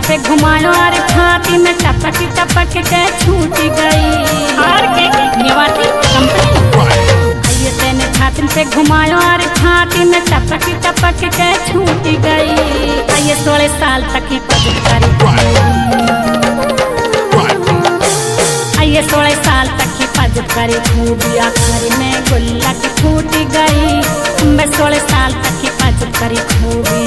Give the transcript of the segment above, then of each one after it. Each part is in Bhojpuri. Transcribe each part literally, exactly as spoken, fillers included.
पे घुमायो और छाती में टपक टपक के छूट गई। और के निवासी कंपनी ये तेने छाती पे घुमायो और छाती में टपक टपक के छूट गई। ये सोलह साल तक ही पदकारी ये सोलह साल तक ही पद करे खूबी आखिर में गुल्लक फूट गई। मैं सोलह साल तक ही पद करे खूबी।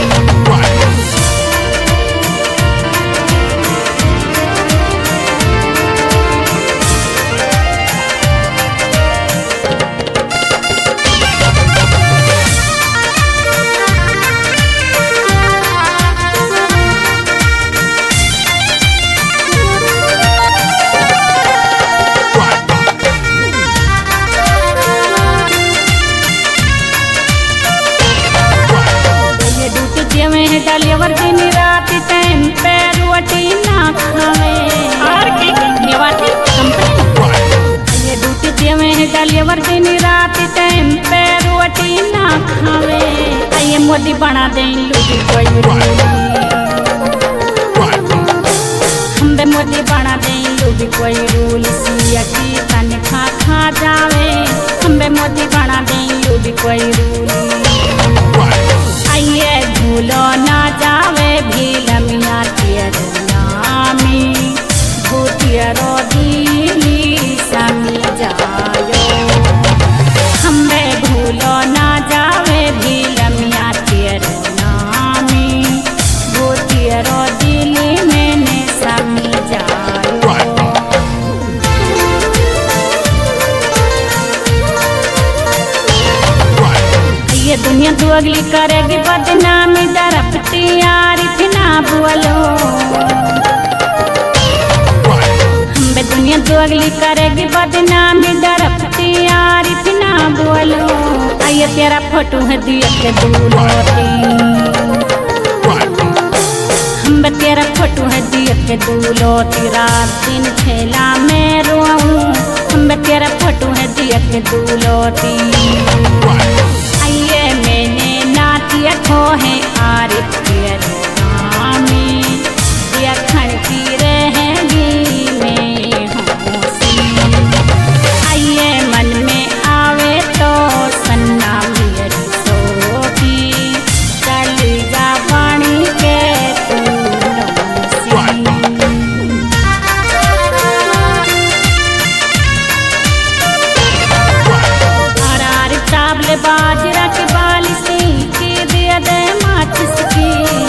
डालियावर दिन रात टाइम पे रोटी ना खावे। और के निवासी कंपनी ये ड्यूटी देवे है डालियावर दिन रात टाइम पे रोटी ना खावे। ये मोदी बना दे लूटी कोई हम बे मोदी बना दे लूटी कोई रूल सिया की तन खा खा जावे। हम बे मोदी बना दे लूटी कोई रूल आइए भूलो ना जावे भीलमिया तेर नामी भूतियरो दिली समी जायो। हमें भूलो ना जावे भीलमिया तेर नामी भूतियरो दिली मैंने समी जायो। ये दुनिया दुअगली करेगी बदनामी दरपती यारिफ ना बोलो। हम बे दुनिया दुअगली करेगी बदनामी दरपती यारिफ ना बोलो। ये तेरा फोटो है दिया के दूलोती हम बे तेरा फोटो है दिया के दूलोती रात दिन खेला मैं रोऊं। हम बे तेरा फोटो है दिया के दूलोती आइए मैंने नातिया खो है आरिफ के नामी दिया खड़की रहेगी मैं होशी। आइए मन में आवे तो सन्ना मेरी सोती चल जा पानी के तू चावल बाजरा के बाली सी के दिया दे माचिस की।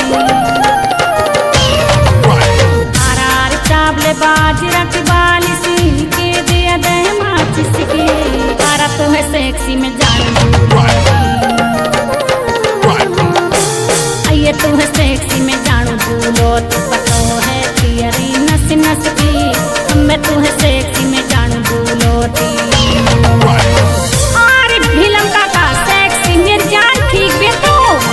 आरार चावल बाजरा के बाली सी के दिया दे माचिस की। तारा तो है सेक्सी में जान आइए तू है सेक्सी में जानू भूलो तो पतो है तेरी नस नस की। हमें तू है सेक्सी में जानू भूलो ती भीलम काका सेक्सी मेरी जान ठीक बे तो।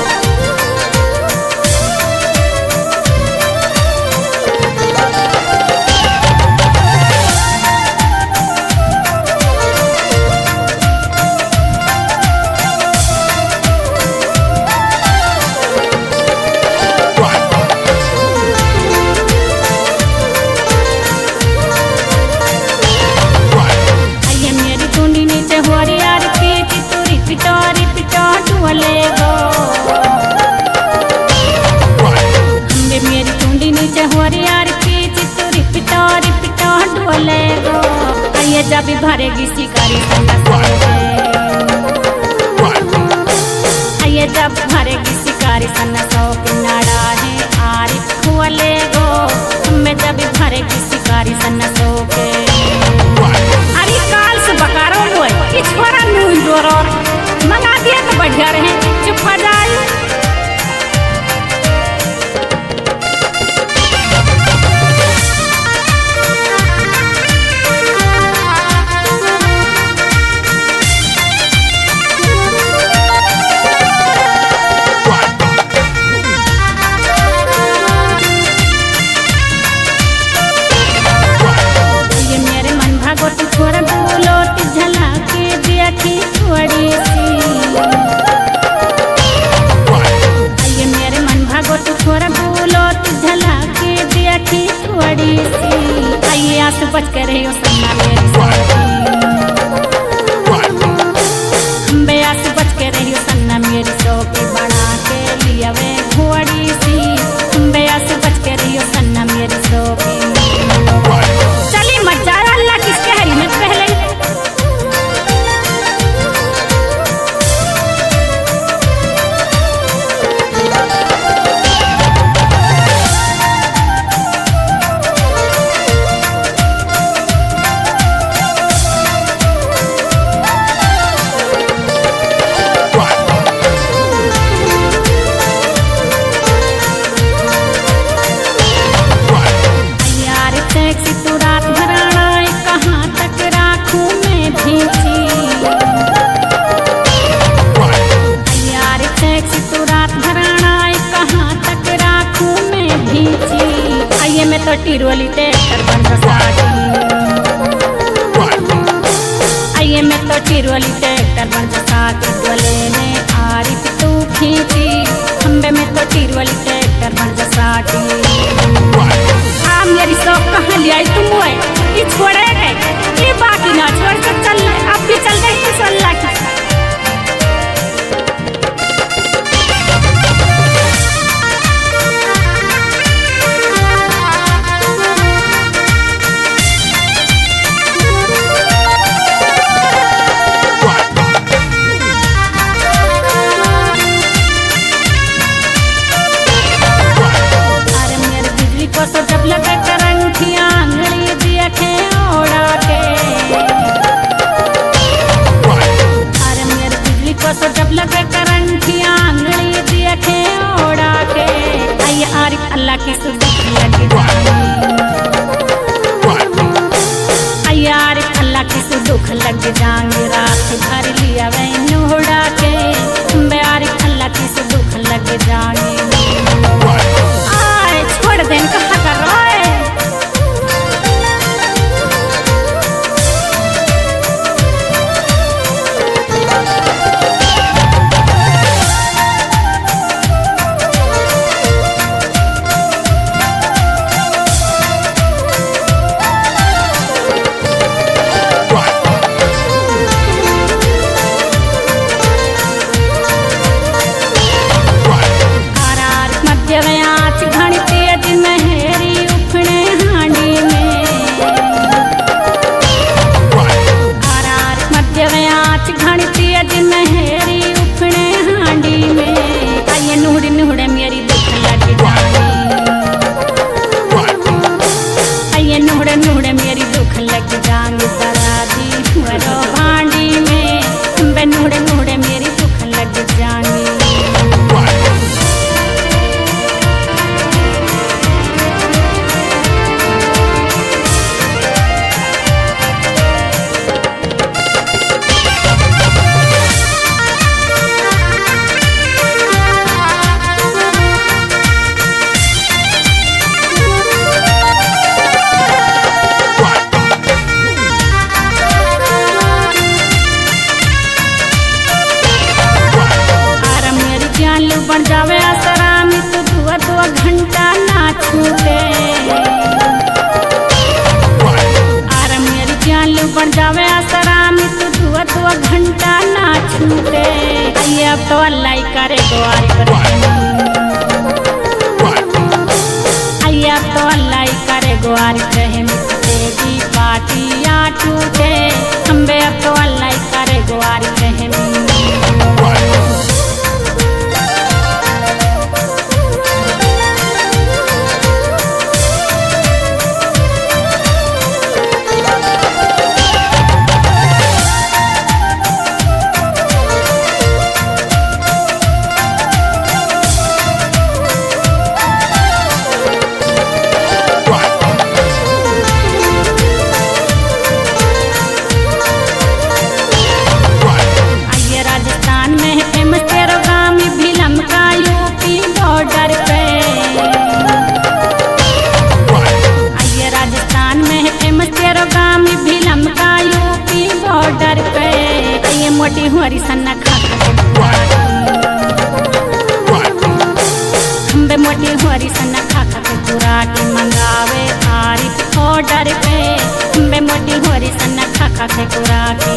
जब भरेगी शिकारी ये जब भरेगी शिकारी सन्ना सौ किनारा है आरिफ खुले गो। हमें जब भरेगी शिकारी सन्ना सौ के अरे काल से बकारो हुए कि छोरा नून जोरो मंगा दिया तो बढ़िया रहे चुप हो जाए। छोरा बोलो झलक बच के रहियो सन्ना मेरी सोकी, खम्बिया से बच के रहियो सन्ना मेरी सोकी, बना के लिया वे घोड़ी सी, खम्बिया से बच के रहियो सन्ना मेरी सोकी। चली मत जा अल्लाह किसके हरी में पहले में तो टिरोली ट्रैक्टर बन साटी, आइए में तो टिरोली ट्रैक्टर बन साटी, डोले ने आरी तू खींची, खम्बे में तो टिरोली ट्रैक्टर बन साटी। आ मेरी शौक कहाँ ले आई तुम हुए ये छोड़े गए ये बाकी ना छोड़ कर चल अब भी चल गए तो अल्लाह की। जब लगे करंठियां आंगली दिया के ओढ़ा के, अरे मेरे बिजली को सो जब लगे करंठियां आंगली दिया के ओढ़ा के, आइए आरिफ अल्लाह की सुबह लगी जानी, आइए आरिफ अल्लाह की सुबह लग जाएंगे, रात भर लिया वह ओढ़ा के, बे आरिफ अल्लाह की सुबह लग जानी। आए छोड़ दें कहाँ कर रहा है बे मोटी होरी सन खा खा के कुराटी मंगावे आरिफ ऑर्डर पे बे मोटी होरी सन खा खा के कुराटी।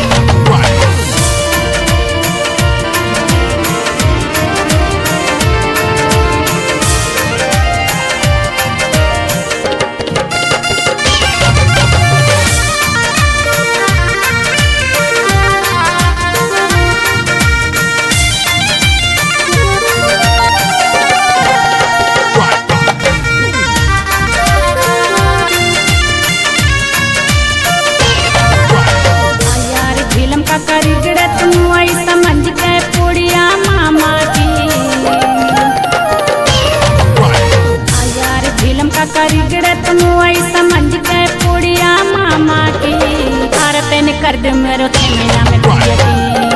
कर दे मेरो छह महीना में पियती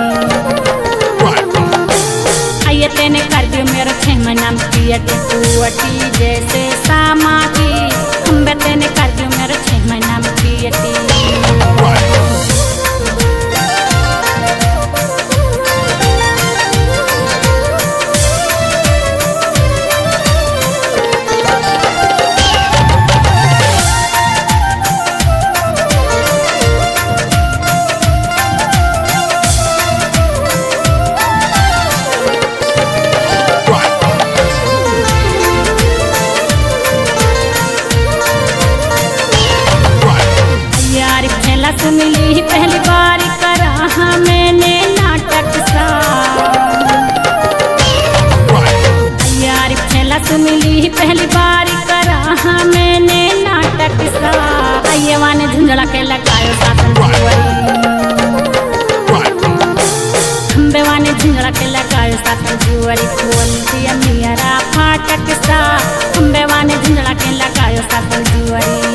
आइए तेने कर दे मेरो छह महीना में पियती कुवटी जैसे सामा की हम बे तेने कर दे मेरो छह महीना में पियती। मिली पहली बार करा मैंने नाटक सा यार खेला से मिली पहली बार करा मैंने नाटक सा आइए वाने झुंझला के लगायो सातन जुवरी वाने झुंझला के लगायो सातन जुवरी खोल दिया मेरा फाटक सा वाने झुंझला के लगायो सातन जुवरी।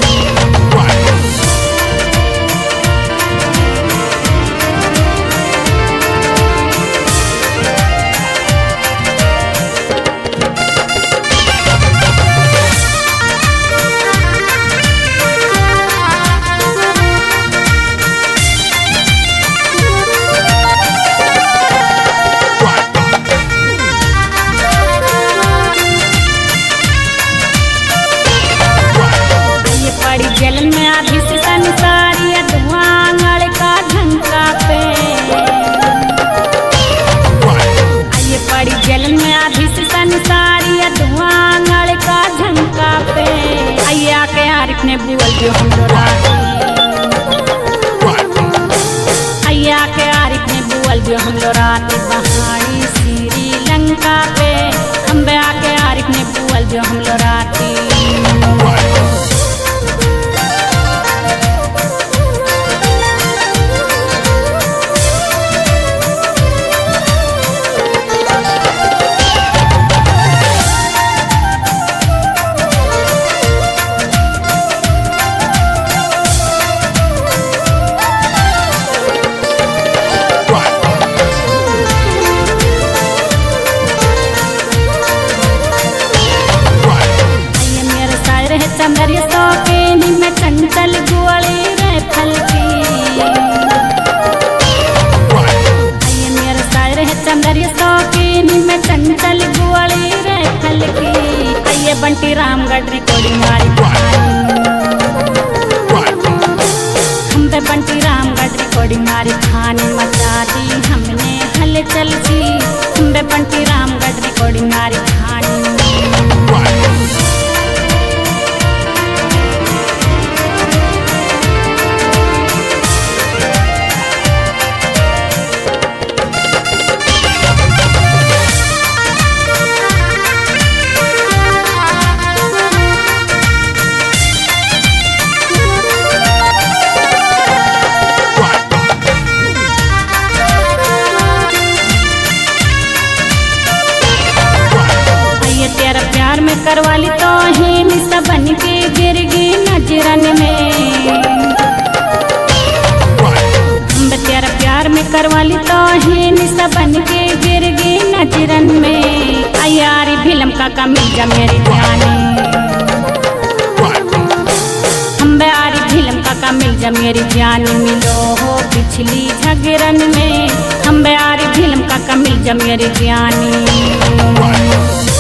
जलन में आधी से संसारी धुआं का झंका पे आइए पड़ी जलन में आधी से संसारी धुआं का झंका पे आइए आके आरिफ ने बोल दियो हम लोराती आइए आके आरिफ ने बोल दियो हम लोराती पहाड़ी श्रीलंका पे हम बे आके आरिफ ने बोल दियो हम लोराती। चंदरिया सौकेनी में चंचल गुआली रे फलकी आइए मेरा शायर है चंदरिया सौकेनी में चंचल गुआली रे फलकी आइए बंटी रामगढ़ रिकॉर्डिंग मारी हम पे बंटी रामगढ़ रिकॉर्डिंग मारी खानी मचा दी हमने हलचल की हम पे बंटी रामगढ़ रिकॉर्डिंग मारी खानी। करवाली तो ही निशा बन के गिर गई नजरन में हम तेरा प्यार में करवाली तो ही निशा बन के गिर गई नजरन में आयारी फिल्म का कमी जा मेरी जानी हम आरी फिल्म का कमी जा मेरी जानी मिलो हो पिछली झगरन में हम आरी फिल्म का कमी जा मेरी जानी।